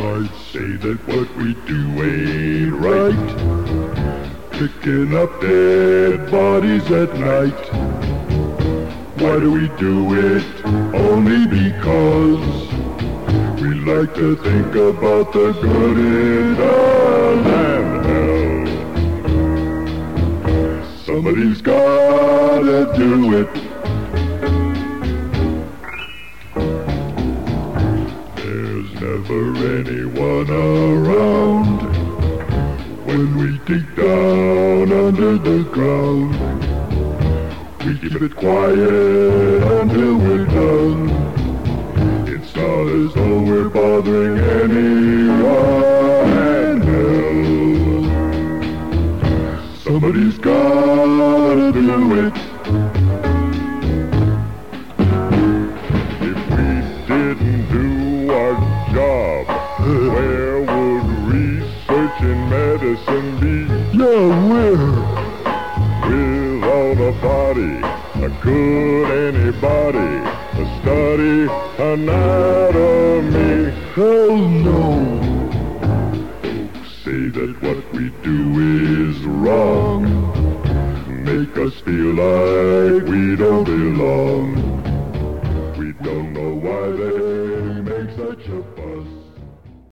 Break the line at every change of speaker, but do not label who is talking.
might say that what we do ain't right, picking up dead bodies at night. Why do we do it? Only because we like to think about the good in hell and hell. Somebody's gotta do it. There's never anyone around when we dig down under the ground. We keep it quiet until we're done. It's not as though we're bothering anyone else. Somebody's gotta do it. If we didn't do our job, where would research in medicine be?
Yeah, where?
Without a body, could anybody study anatomy?
Hell no.
Folks say that what we do is wrong, make us feel like we don't belong. We don't know why they